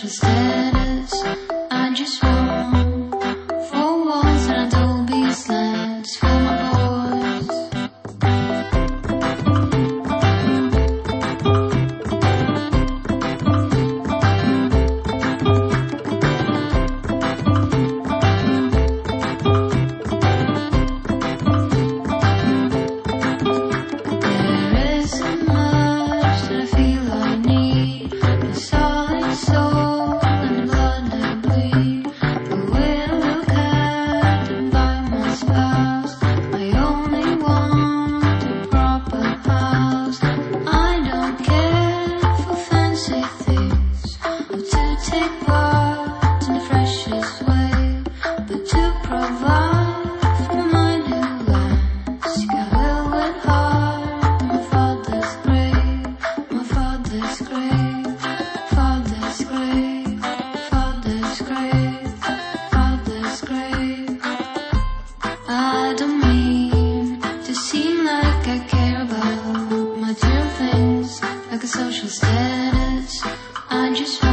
social status. I just want 4 walls and Adobe slabs for my boys. There isn't much that I feel I need. The solid soul and the blood I bleed. The widow captain by my spouse. I only want a proper house. I don't care for fancy things or to take part in the freshest way, but to provide for my new lands. I will work hard in my father's grave, my father's grave, father's grave, father's grave, father's grave. I don't mean to seem like I care about material things, like a social status. I just